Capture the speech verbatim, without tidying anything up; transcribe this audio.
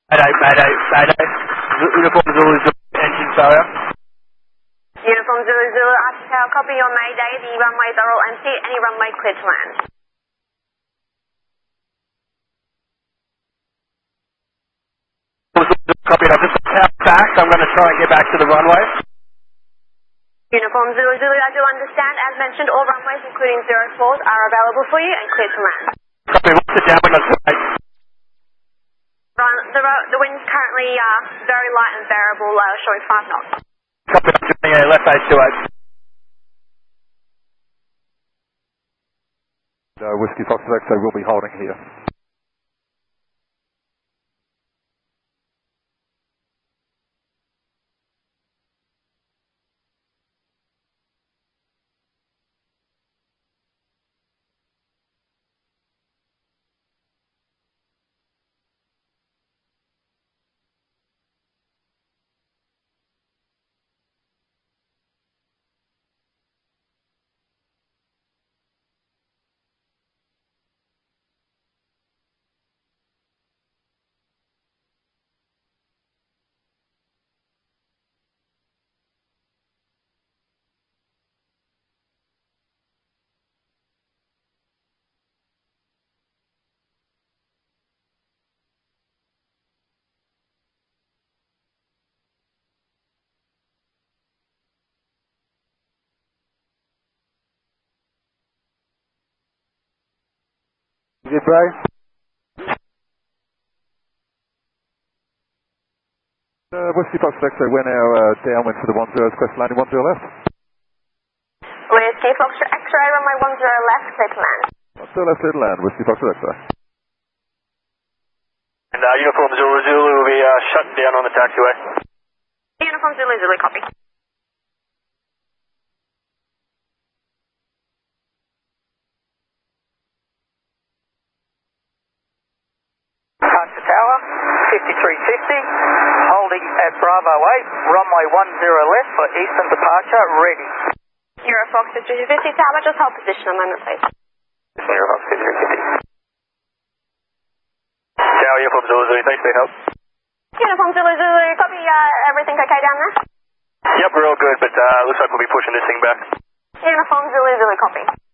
Mayday, mayday, mayday. Uniform Zulu, Zulu, engine failure. Uniform Zulu Zulu, Arctic Tower, copy your mayday. The runways are all empty. Any runway clear to land. Copy, I've just got back. I'm going to try and get back to the runway. Uniform Zulu Zulu, I do understand. As mentioned, all runways, including zero fours, are available for you and clear to land. Copy, what's the downwind on tonight? Run, the, the wind's currently uh, very light and variable, uh, showing five knots. Copy, I'm doing a left eight two eight. Uh, Whiskey Foxtrot X-ray will be holding here. Good, Bray? Uh, Whiskey Foxtrot X-ray, we're now uh, downwind for the one zero, request landing one zero left. Whiskey Foxtrot X-ray, runway one zero left, clear to land. one zero left, clear to land, Whiskey Foxtrot X-ray. And uh, Uniform Zulu Zulu will be uh, shut down on the taxiway. Uniform Zulu Zulu, copy. Arctic Tower, fifty-three fifty, holding at Bravo eight, runway one zero left for eastern departure, ready. Eurofox fifty-three fifty, Tower, just hold position a moment, please. Eurofox fifty-three fifty. Tower, Uniform Zulu Zulu, thanks for your help. Uniform Zulu Zulu, copy, uh, everything okay down there? Yep, we're all good, but uh, looks like we'll be pushing this thing back. Uniform Zulu Zulu, copy.